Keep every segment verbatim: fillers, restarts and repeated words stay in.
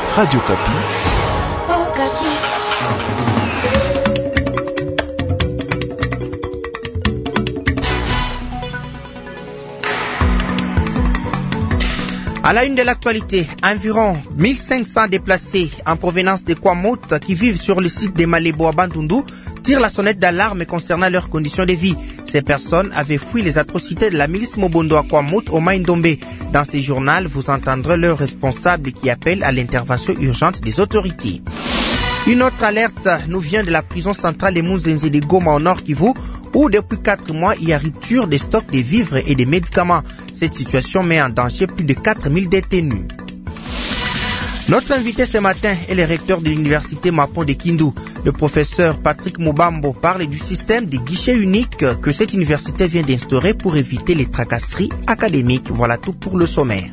Radio Kapi. Oh, Kapi. À la une de l'actualité, environ mille cinq cents déplacés en provenance de Kwamout qui vivent sur le site de Malebo à Bandundu tirent la sonnette d'alarme concernant leurs conditions de vie. Ces personnes avaient fui les atrocités de la milice Mobondo à Kwamout au Maïndombe. Dans ce journal, vous entendrez leurs responsables qui appellent à l'intervention urgente des autorités. Une autre alerte nous vient de la prison centrale de Muzenze de Goma au Nord Kivu, où depuis quatre mois, il y a rupture des stocks de vivres et de médicaments. Cette situation met en danger plus de quatre mille détenus. Notre invité ce matin est le recteur de l'université Mapon de Kindu. Le professeur Patrick Mubambo parle du système de guichet unique que cette université vient d'instaurer pour éviter les tracasseries académiques. Voilà tout pour le sommaire.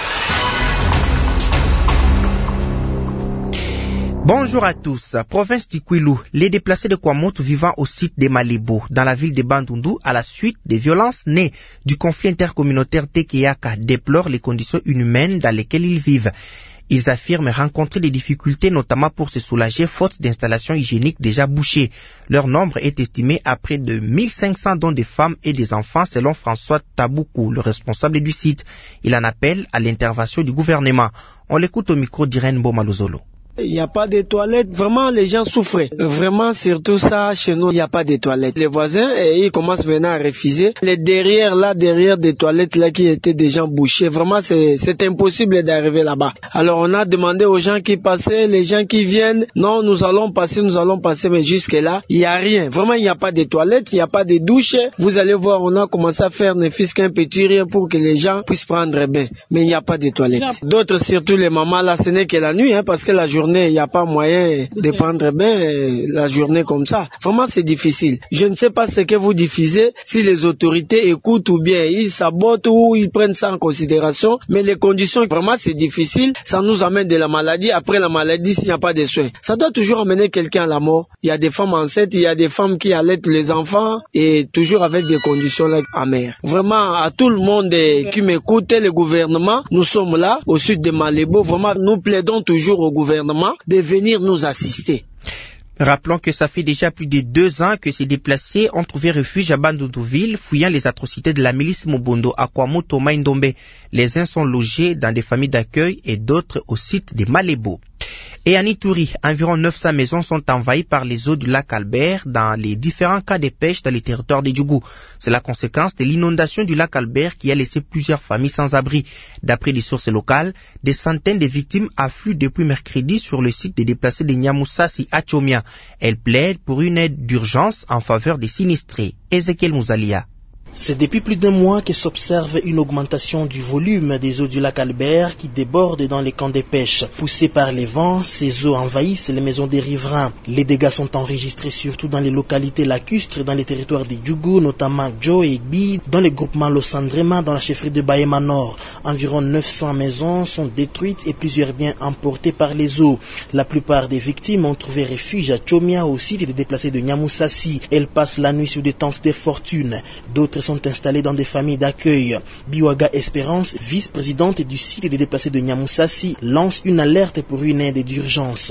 Bonjour à tous. Province du Kwilu, les déplacés de Kwamout vivant au site de Malebo, dans la ville de Bandundu, à la suite des violences nées du conflit intercommunautaire Tekeyaka, déplorent les conditions inhumaines dans lesquelles ils vivent. Ils affirment rencontrer des difficultés, notamment pour se soulager, faute d'installations hygiéniques déjà bouchées. Leur nombre est estimé à près de mille cinq cents, dont des femmes et des enfants, selon François Taboukou, le responsable du site. Il en appelle à l'intervention du gouvernement. On l'écoute au micro d'Irène Bomalozolo. Il n'y a pas de toilettes. Vraiment, les gens souffrent. Vraiment, surtout ça, chez nous, il n'y a pas de toilettes. Les voisins, ils commencent maintenant à refuser. Les derrière, là, derrière des toilettes, là, qui étaient déjà bouchées. Vraiment, c'est, c'est impossible d'arriver là-bas. Alors, on a demandé aux gens qui passaient, les gens qui viennent. Non, nous allons passer, nous allons passer, mais jusque-là, il n'y a rien. Vraiment, il n'y a pas de toilettes, il n'y a pas de douche. Vous allez voir, on a commencé à faire ne fût qu'un petit rien pour que les gens puissent prendre bain. Mais il n'y a pas de toilettes. D'autres, surtout les mamans, là, ce n'est que la nuit, hein, parce que la journée, il n'y a pas moyen de prendre bien la journée comme ça. Vraiment, c'est difficile. Je ne sais pas ce que vous diffusez, si les autorités écoutent ou bien ils sabotent ou ils prennent ça en considération. Mais les conditions, vraiment, c'est difficile. Ça nous amène de la maladie. Après la maladie, s'il n'y a pas de soins, ça doit toujours amener quelqu'un à la mort. Il y a des femmes enceintes, il y a des femmes qui allaitent les enfants et toujours avec des conditions là amères. Vraiment, à tout le monde qui m'écoute, le gouvernement, nous sommes là, au sud de Malebo. Vraiment, nous plaidons toujours au gouvernement de venir nous assister. Rappelons que ça fait déjà plus de deux ans que ces déplacés ont trouvé refuge à Bandundu-ville, fuyant les atrocités de la milice Mobondo à Kwamout au Maïndombe. Les uns sont logés dans des familles d'accueil et d'autres au site de Malebo. Et à Ituri, environ neuf cents maisons sont envahies par les eaux du lac Albert dans les différents cas de pêche dans les territoires de Djougou. C'est la conséquence de l'inondation du lac Albert qui a laissé plusieurs familles sans abri. D'après des sources locales, des centaines de victimes affluent depuis mercredi sur le site des déplacés de Nyamoussassi à Tchomia. Elles plaident pour une aide d'urgence en faveur des sinistrés. Ezekiel Mouzalia. C'est depuis plus d'un mois que s'observe une augmentation du volume des eaux du lac Albert qui débordent dans les camps de pêche. Poussés par les vents, ces eaux envahissent les maisons des riverains. Les dégâts sont enregistrés surtout dans les localités lacustres dans les territoires de Djougou, notamment Djo et Igbi, dans le groupement Losandrema dans la chefferie de Bahema Nord. Environ neuf cents maisons sont détruites et plusieurs biens emportés par les eaux. La plupart des victimes ont trouvé refuge à Tchomia, au site des déplacés de Nyamoussassi. Elles passent la nuit sous des tentes de fortune. D'autres sont installés dans des familles d'accueil. Biwaga Espérance, vice-présidente du site des déplacés de Nyamoussassi, lance une alerte pour une aide d'urgence.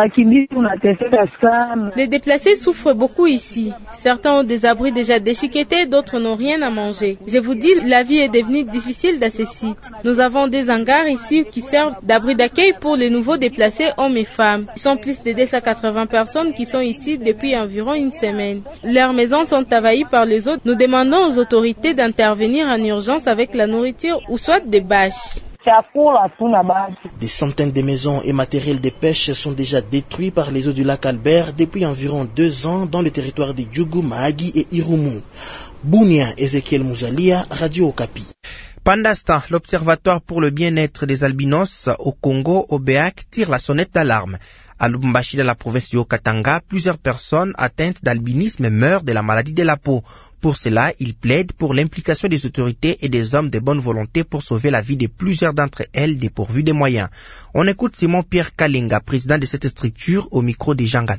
Les déplacés souffrent beaucoup ici. Certains ont des abris déjà déchiquetés, d'autres n'ont rien à manger. Je vous dis, la vie est devenue difficile dans ces sites. Nous avons des hangars ici qui servent d'abri d'accueil pour les nouveaux déplacés hommes et femmes. Ils sont plus de deux cent quatre-vingts personnes qui sont ici depuis environ une semaine. Leurs maisons sont envahies par les eaux. Nous demandons aux autorités d'intervenir en urgence avec la nourriture ou soit des bâches. Des centaines de maisons et matériels de pêche sont déjà détruits par les eaux du lac Albert depuis environ deux ans dans le territoire de Djougou, Mahagi et Irumu. Bounia, Ezekiel Mouzalia, Radio Okapi. Pendant ce temps, l'Observatoire pour le bien-être des albinos au Congo, O B A C, tire la sonnette d'alarme. À Lubumbashi, dans la province du Haut-Katanga, plusieurs personnes atteintes d'albinisme meurent de la maladie de la peau. Pour cela, ils plaident pour l'implication des autorités et des hommes de bonne volonté pour sauver la vie de plusieurs d'entre elles dépourvues de moyens. On écoute Simon Pierre Kalinga, président de cette structure, au micro de Jean Gandou.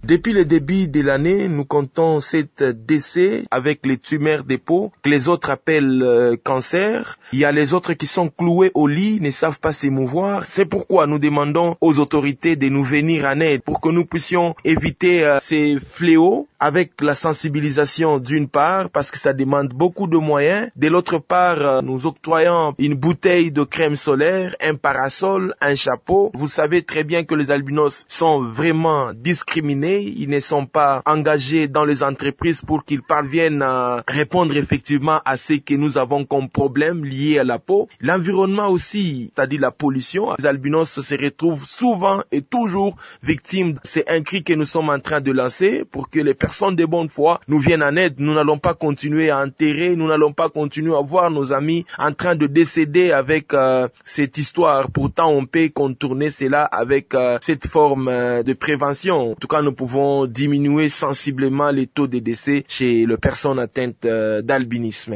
Depuis le début de l'année, nous comptons sept décès avec les tumeurs des peaux, que les autres appellent euh, cancer. Il y a les autres qui sont cloués au lit, ne savent pas s'émouvoir. C'est pourquoi nous demandons aux autorités de nous venir en aide pour que nous puissions éviter euh, ces fléaux avec la sensibilisation d'une part, parce que ça demande beaucoup de moyens. De l'autre part, euh, nous octroyons une bouteille de crème solaire, un parasol, un chapeau. Vous savez très bien que les albinos sont vraiment discriminés. Ils ne sont pas engagés dans les entreprises pour qu'ils parviennent à répondre effectivement à ce que nous avons comme problème lié à la peau. L'environnement aussi, c'est-à-dire la pollution. Les albinos se retrouvent souvent et toujours victimes. C'est un cri que nous sommes en train de lancer pour que les personnes de bonne foi nous viennent en aide. Nous n'allons pas continuer à enterrer, nous n'allons pas continuer à voir nos amis en train de décéder avec euh, cette histoire. Pourtant, on peut contourner cela avec euh, cette forme euh, de prévention. En tout cas, nous pouvons diminuer sensiblement les taux de décès chez les personnes atteintes euh, d'albinisme.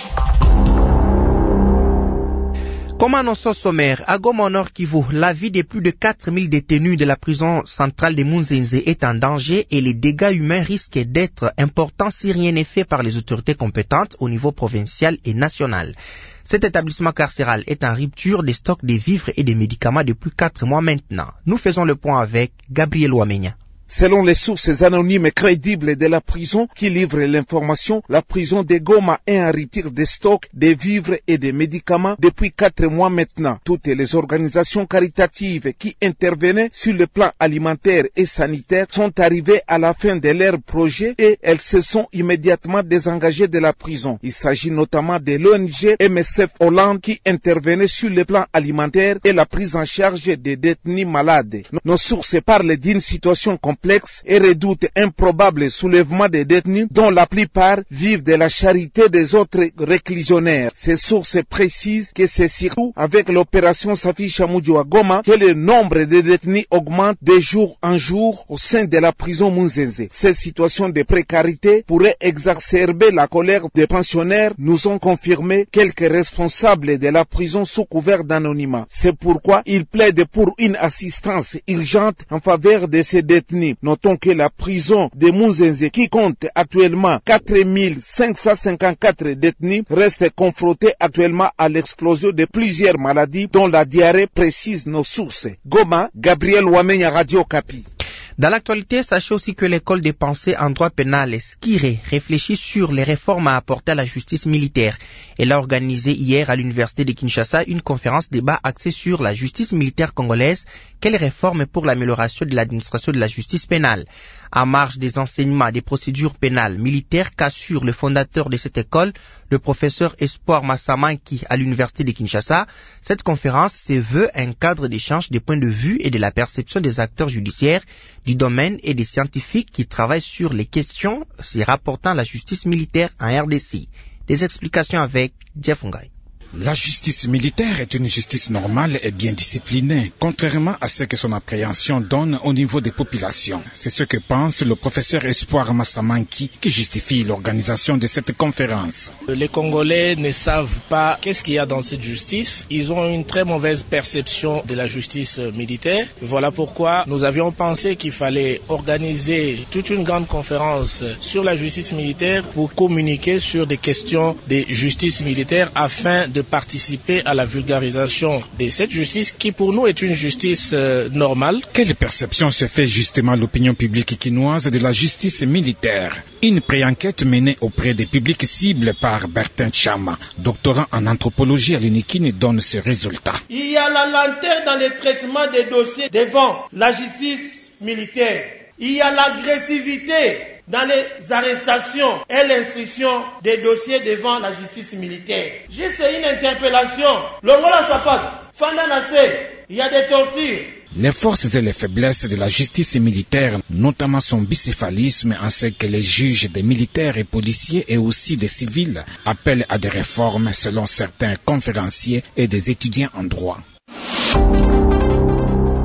Comme annoncé au sommaire, à Goma au Nord Kivu, la vie de plus de quatre mille détenus de la prison centrale de Munzenze est en danger et les dégâts humains risquent d'être importants si rien n'est fait par les autorités compétentes au niveau provincial et national. Cet établissement carcéral est en rupture des stocks de vivres et des médicaments depuis quatre mois maintenant. Nous faisons le point avec Gabriel Ouamenya. Selon les sources anonymes et crédibles de la prison qui livrent l'information, la prison de Goma est en retire des stocks, des vivres et des médicaments depuis quatre mois maintenant. Toutes les organisations caritatives qui intervenaient sur le plan alimentaire et sanitaire sont arrivées à la fin de leur projet et elles se sont immédiatement désengagées de la prison. Il s'agit notamment de l'O N G M S F Hollande qui intervenait sur le plan alimentaire et la prise en charge des détenus malades. Nos sources parlent d'une situation complexe et redoutent un probable soulèvement des détenus dont la plupart vivent de la charité des autres réclusionnaires. Ces sources précisent que c'est surtout avec l'opération Safi Chamoudio à Goma que le nombre de détenus augmente de jour en jour au sein de la prison Munzenze. Cette situation de précarité pourrait exacerber la colère des pensionnaires, nous ont confirmé quelques responsables de la prison sous couvert d'anonymat. C'est pourquoi ils plaident pour une assistance urgente en faveur de ces détenus. Notons que la prison de Munzenze, qui compte actuellement quatre mille cinq cent cinquante-quatre détenus, reste confrontée actuellement à l'explosion de plusieurs maladies dont la diarrhée, précise nos sources. Goma, Gabriel Ouamenya, Radio Kapi. Dans l'actualité, sachez aussi que l'école des pensées en droit pénal Skiré réfléchit sur les réformes à apporter à la justice militaire. Elle a organisé hier à l'université de Kinshasa une conférence débat axée sur la justice militaire congolaise, quelles réformes pour l'amélioration de l'administration de la justice pénale. En marge des enseignements des procédures pénales militaires qu'assure le fondateur de cette école, le professeur Espoir Massamanki à l'université de Kinshasa, cette conférence se veut un cadre d'échange des points de vue et de la perception des acteurs judiciaires du domaine et des scientifiques qui travaillent sur les questions s'y rapportant à la justice militaire en R D C. Des explications avec Jeff Ngai. La justice militaire est une justice normale et bien disciplinée, contrairement à ce que son appréhension donne au niveau des populations. C'est ce que pense le professeur Espoir Massamanki qui justifie l'organisation de cette conférence. Les Congolais ne savent pas qu'est-ce qu'il y a dans cette justice. Ils ont une très mauvaise perception de la justice militaire. Voilà pourquoi nous avions pensé qu'il fallait organiser toute une grande conférence sur la justice militaire pour communiquer sur des questions de justice militaire afin de participer à la vulgarisation de cette justice qui pour nous est une justice euh, normale. Quelle perception se fait justement l'opinion publique quinoise de la justice militaire? Une pré-enquête menée auprès des publics cibles par Bertin Chama, doctorant en anthropologie à l'UNIKIN, donne ce résultat. Il y a la lenteur dans le traitement des dossiers devant la justice militaire. Il y a l'agressivité dans les arrestations et l'instruction des dossiers devant la justice militaire. J'ai fait une interpellation. Longola Sapat, Fanda Nassé, il y a des tortures. Les forces et les faiblesses de la justice militaire, notamment son bicéphalisme, ainsi que les juges des militaires et policiers et aussi des civils, appellent à des réformes selon certains conférenciers et des étudiants en droit.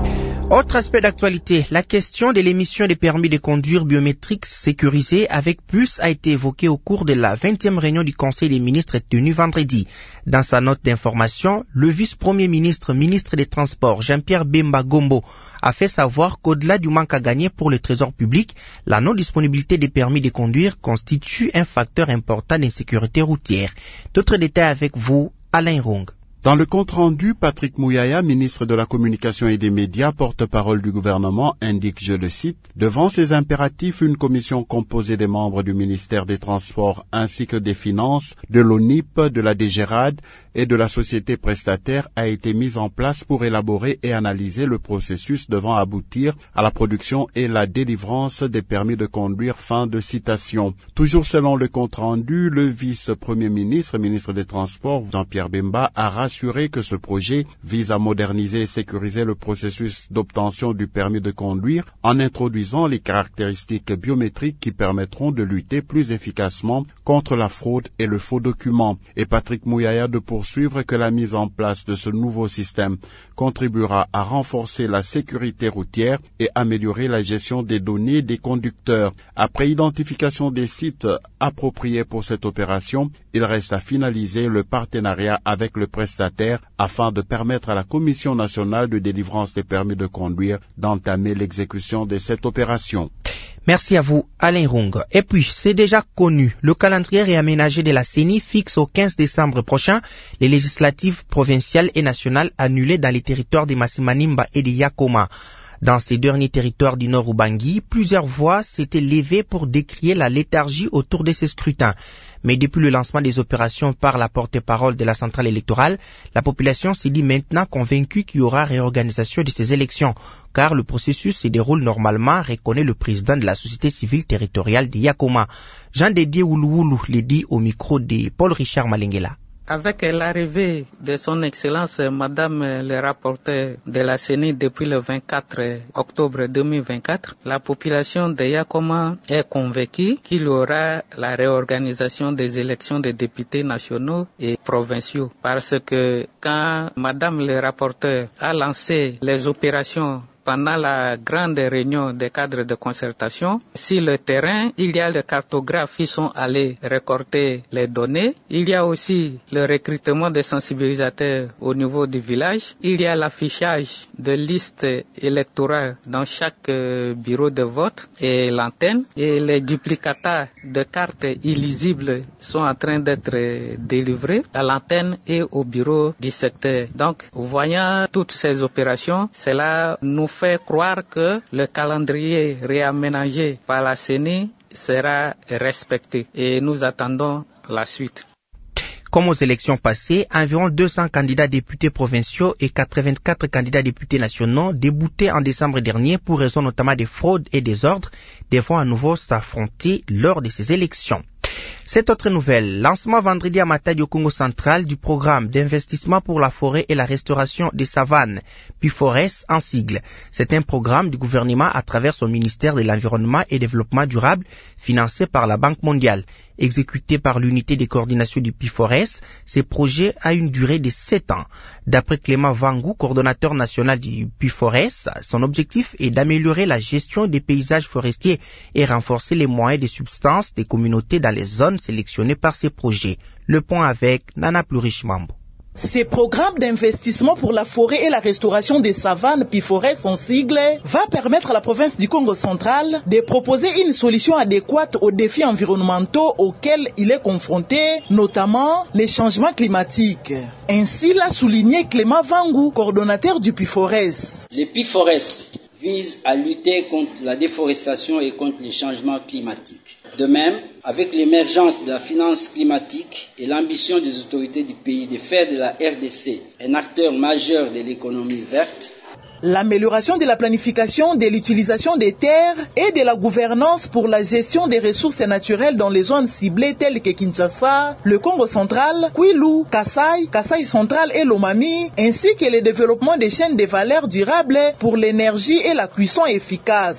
Autre aspect d'actualité, la question de l'émission des permis de conduire biométriques sécurisés avec puce a été évoquée au cours de la vingtième réunion du Conseil des ministres tenue vendredi. Dans sa note d'information, le vice-premier ministre, ministre des Transports, Jean-Pierre Bemba Gombo, a fait savoir qu'au-delà du manque à gagner pour le trésor public, la non-disponibilité des permis de conduire constitue un facteur important d'insécurité routière. D'autres détails avec vous, Alain Rong. Dans le compte-rendu, Patrick Mouyaya, ministre de la Communication et des Médias, porte-parole du gouvernement, indique, je le cite, « Devant ces impératifs, une commission composée des membres du ministère des Transports ainsi que des Finances, de l'O N I P, de la D G R A D et de la société prestataire a été mise en place pour élaborer et analyser le processus devant aboutir à la production et la délivrance des permis de conduire ». Fin de citation. Toujours selon le compte-rendu, le vice-premier ministre, ministre des Transports, Jean-Pierre Bemba, a rassuré que ce projet vise à moderniser et sécuriser le processus d'obtention du permis de conduire en introduisant les caractéristiques biométriques qui permettront de lutter plus efficacement contre la fraude et le faux document. Et Patrick Mouyaya de poursuivre que la mise en place de ce nouveau système contribuera à renforcer la sécurité routière et améliorer la gestion des données des conducteurs. Après identification des sites appropriés pour cette opération, il reste à finaliser le partenariat avec le prestataire afin de permettre à la Commission nationale de délivrance des permis de conduire d'entamer l'exécution de cette opération. Merci à vous, Alain Rong. Et puis, c'est déjà connu, le calendrier réaménagé de la C E N I fixe au quinze décembre prochain les législatives provinciales et nationales annulées dans les territoires de Masimanimba et de Yakoma. Dans ces derniers territoires du Nord Ubangi, plusieurs voix s'étaient levées pour décrier la léthargie autour de ces scrutins. Mais depuis le lancement des opérations par la porte-parole de la centrale électorale, la population s'est dit maintenant convaincue qu'il y aura réorganisation de ces élections, car le processus se déroule normalement, reconnaît le président de la société civile territoriale de Yakoma. Jean-Dédié Woulououlou l'a dit au micro de Paul-Richard Malengela. Avec l'arrivée de son Excellence Madame le rapporteur de la C E N I depuis le vingt-quatre octobre deux mille vingt-quatre, la population de Yakoma est convaincue qu'il y aura la réorganisation des élections des députés nationaux et provinciaux. Parce que quand Madame le rapporteur a lancé les opérations pendant la grande réunion des cadres de concertation, sur le terrain, il y a les cartographes qui sont allés récolter les données. Il y a aussi le recrutement des sensibilisateurs au niveau du village. Il y a l'affichage de listes électorales dans chaque bureau de vote et l'antenne. Et les duplicata de cartes illisibles sont en train d'être délivrés à l'antenne et au bureau du secteur. Donc, voyant toutes ces opérations, cela nous fait croire que le calendrier réaménagé par la C E N I sera respecté et nous attendons la suite. Comme aux élections passées, environ deux cents candidats députés provinciaux et quatre-vingt-quatre candidats députés nationaux déboutés en décembre dernier pour raison notamment de fraude et désordre devront à nouveau s'affronter lors de ces élections. Cette autre nouvelle, lancement vendredi à Matadi au Congo central du programme d'investissement pour la forêt et la restauration des savanes, PIFORES en sigle. C'est un programme du gouvernement à travers son ministère de l'Environnement et Développement durable, financé par la Banque mondiale. Exécuté par l'unité de coordination du PIFORES, ce projet a une durée de sept ans. D'après Clément Vangou, coordonnateur national du PIFORES, son objectif est d'améliorer la gestion des paysages forestiers et renforcer les moyens de subsistance des communautés dans les zones sélectionnées par ces projets. Le point avec Nana Plurish Mambo. Ce programme d'investissement pour la forêt et la restauration des savanes, PIFORES en sigle, va permettre à la province du Congo central de proposer une solution adéquate aux défis environnementaux auxquels il est confronté, notamment les changements climatiques. Ainsi l'a souligné Clément Vangou, coordonnateur du PIFORES. Le PIFORES vise à lutter contre la déforestation et contre les changements climatiques. De même, avec l'émergence de la finance climatique et l'ambition des autorités du pays de faire de la R D C un acteur majeur de l'économie verte, l'amélioration de la planification de l'utilisation des terres et de la gouvernance pour la gestion des ressources naturelles dans les zones ciblées telles que Kinshasa, le Congo central, Kwilu, Kasai, Kasai central et Lomami, ainsi que le développement des chaînes de valeur durables pour l'énergie et la cuisson efficace.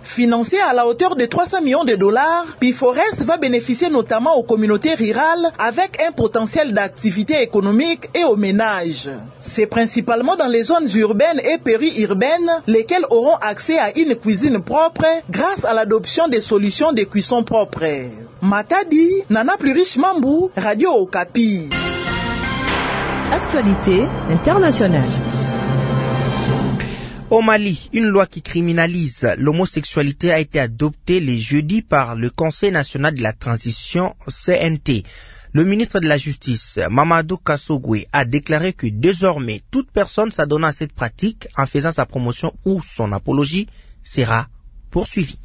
Financé à la hauteur de trois cents millions de dollars, Pifores va bénéficier notamment aux communautés rurales avec un potentiel d'activité économique et aux ménages. C'est principalement dans les zones urbaines et périurbaines lesquelles auront accès à une cuisine propre grâce à l'adoption des solutions de cuisson propre. Matadi, Nana Plurish Mambu, Radio Okapi. Actualité internationale. Au Mali, une loi qui criminalise l'homosexualité a été adoptée les jeudis par le Conseil national de la transition C N T. Le ministre de la Justice, Mamadou Kassogwe, a déclaré que désormais, toute personne s'adonnant à cette pratique en faisant sa promotion ou son apologie sera poursuivie.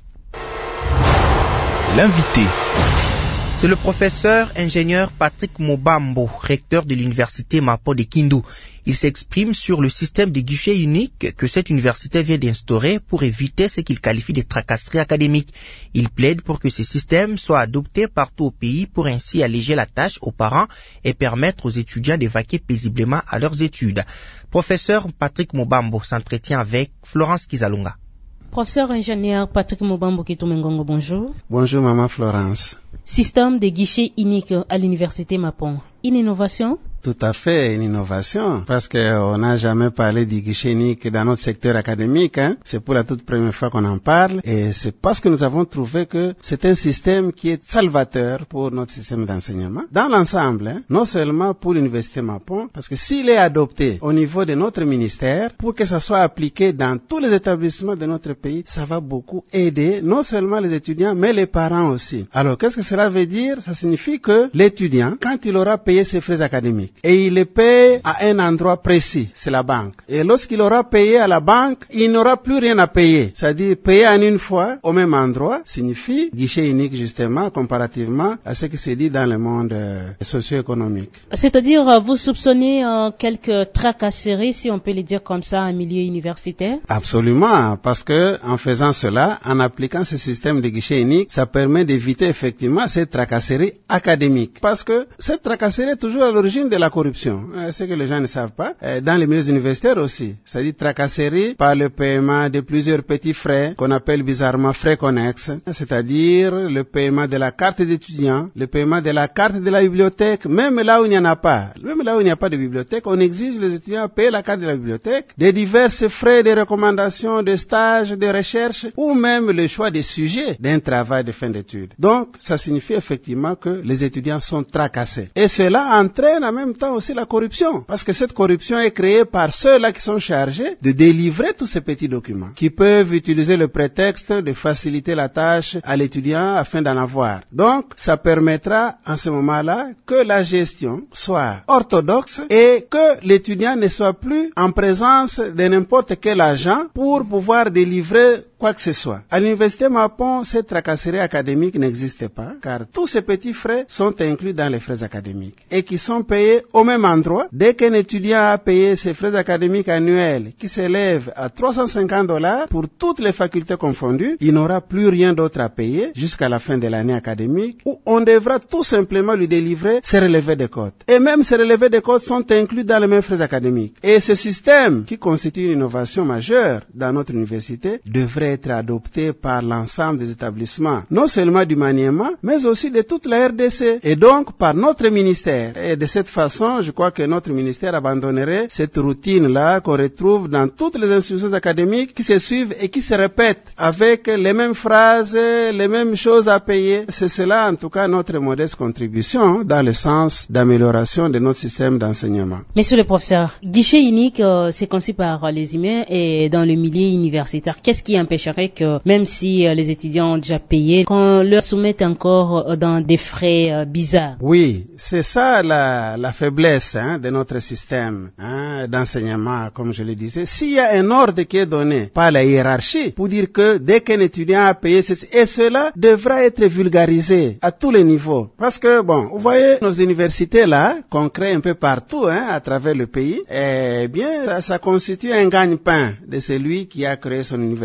L'invité. C'est le professeur ingénieur Patrick Mobambo, recteur de l'université Mapo de Kindu. Il s'exprime sur le système de guichet unique que cette université vient d'instaurer pour éviter ce qu'il qualifie de tracasseries académiques. Il plaide pour que ce système soit adopté partout au pays pour ainsi alléger la tâche aux parents et permettre aux étudiants de vaquer paisiblement à leurs études. Professeur Patrick Mobambo s'entretient avec Florence Kizalunga. Professeur ingénieur Patrick Mobambo Kitumengongo, bonjour. Bonjour maman Florence. Système de guichet unique à l'université Mapon. Une innovation? Tout à fait, une innovation, parce qu'on n'a jamais parlé du guichet unique dans notre secteur académique. Hein. C'est pour la toute première fois qu'on en parle, et c'est parce que nous avons trouvé que c'est un système qui est salvateur pour notre système d'enseignement. Dans l'ensemble, hein, non seulement pour l'université Mapon, parce que s'il est adopté au niveau de notre ministère, pour que ça soit appliqué dans tous les établissements de notre pays, ça va beaucoup aider non seulement les étudiants, mais les parents aussi. Alors, qu'est-ce que cela veut dire? Ça signifie que l'étudiant, quand il aura payé ses frais académiques, et il les paye à un endroit précis, c'est la banque. Et lorsqu'il aura payé à la banque, il n'aura plus rien à payer. C'est-à-dire payer en une fois au même endroit signifie guichet unique justement comparativement à ce qui se dit dans le monde euh, socio-économique. C'est-à-dire vous soupçonnez euh, quelques tracasseries, si on peut le dire comme ça, en milieu universitaire? Absolument, parce que en faisant cela, en appliquant ce système de guichet unique, ça permet d'éviter effectivement cette tracasserie académique. Parce que cette tracasserie est toujours à l'origine de la corruption. Euh, ce que les gens ne savent pas. Euh, dans les milieux universitaires aussi. C'est-à-dire tracasserie par le paiement de plusieurs petits frais qu'on appelle bizarrement frais connexes. C'est-à-dire le paiement de la carte d'étudiant, le paiement de la carte de la bibliothèque, même là où il n'y en a pas. Même là où il n'y a pas de bibliothèque, on exige les étudiants à payer la carte de la bibliothèque, des diverses frais de recommandation, de stages, de recherche, ou même le choix des sujets d'un travail de fin d'études. Donc, ça signifie effectivement que les étudiants sont tracassés. Et cela entraîne en même temps aussi la corruption, parce que cette corruption est créée par ceux-là qui sont chargés de délivrer tous ces petits documents, qui peuvent utiliser le prétexte de faciliter la tâche à l'étudiant afin d'en avoir. Donc, ça permettra en ce moment-là que la gestion soit orthodoxe et que l'étudiant ne soit plus en présence de n'importe quel agent pour pouvoir délivrer quoi que ce soit. À l'université Mapon, cette tracasserie académique n'existe pas, car tous ces petits frais sont inclus dans les frais académiques et qui sont payés au même endroit. Dès qu'un étudiant a payé ses frais académiques annuels qui s'élèvent à trois cent cinquante dollars pour toutes les facultés confondues, il n'aura plus rien d'autre à payer jusqu'à la fin de l'année académique, où on devra tout simplement lui délivrer ses relevés de cotes. Et même ces relevés de cotes sont inclus dans les mêmes frais académiques. Et ce système, qui constitue une innovation majeure dans notre université, devrait être adopté par l'ensemble des établissements, non seulement du Maniema, mais aussi de toute la R D C, et donc par notre ministère. Et de cette façon, je crois que notre ministère abandonnerait cette routine-là qu'on retrouve dans toutes les institutions académiques qui se suivent et qui se répètent avec les mêmes phrases, les mêmes choses à payer. C'est cela, en tout cas, notre modeste contribution dans le sens d'amélioration de notre système d'enseignement. Monsieur le professeur, guichet unique, euh, c'est conçu par les humains et dans le milieu universitaire. Qu'est-ce qui empêcherait que, même si euh, les étudiants ont déjà payé, qu'on leur soumette encore euh, dans des frais euh, bizarres? Oui, c'est ça la, la faiblesse hein, de notre système hein, d'enseignement, comme je le disais. S'il y a un ordre qui est donné par la hiérarchie pour dire que dès qu'un étudiant a payé, et cela devra être vulgarisé à tous les niveaux. Parce que, bon, vous voyez, nos universités là, qu'on crée un peu partout hein, à travers le pays, eh bien, ça, ça constitue un gagne-pain de celui qui a créé son université.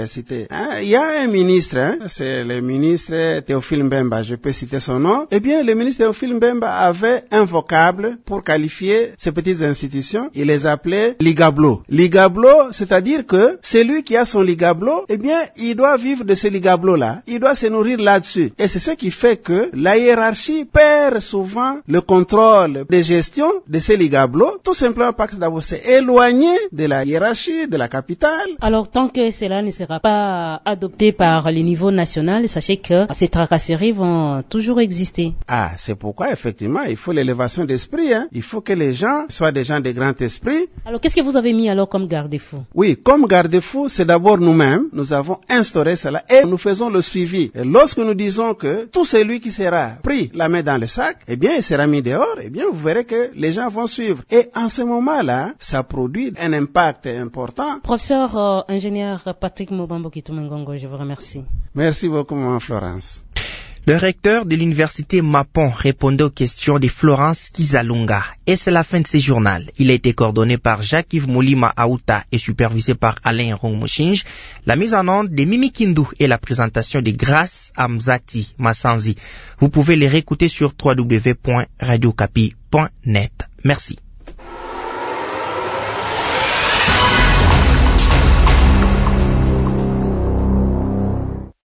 passé, hein, il y a un ministre, hein, c'est le ministre Théophile Mbemba, je peux citer son nom. Eh bien, le ministre Théophile Mbemba avait un vocable pour qualifier ces petites institutions. Il les appelait ligablo. Ligablo, c'est-à-dire que celui qui a son ligablo, eh bien, il doit vivre de ce ligablo-là. Il doit se nourrir là-dessus. Et c'est ce qui fait que la hiérarchie perd souvent le contrôle de gestion de ces ligablos, tout simplement parce que d'abord c'est éloigné de la hiérarchie, de la capitale. Alors, tant que cela ne sera pas adopté par les niveaux nationaux, sachez que ces tracasseries vont toujours exister. Ah, c'est pourquoi, effectivement, il faut l'élévation d'esprit, hein. Il faut que les gens soient des gens de grand esprit. Alors, qu'est-ce que vous avez mis alors comme garde-fou? Oui, comme garde-fou, c'est d'abord nous-mêmes. Nous avons instauré cela et nous faisons le suivi. Et lorsque nous disons que tout celui qui sera pris la main dans le sac, eh bien, il sera mis dehors, eh bien, vous verrez que les gens vont suivre. Et en ce moment-là, ça produit un impact important. Professeur euh, ingénieur Patrick Mobambo Kitumengongo, je vous remercie. Merci beaucoup, Mme Florence. Le recteur de l'université Mapon répondait aux questions de Florence Kizalunga. Et c'est la fin de ce journal. Il a été coordonné par Jacques-Yves Moulima Aouta et supervisé par Alain Rongmouchinge. La mise en onde de Mimi Kindu et la présentation de Grace Amzati Massanzi. Vous pouvez les réécouter sur w w w point radio okapi point net. Merci.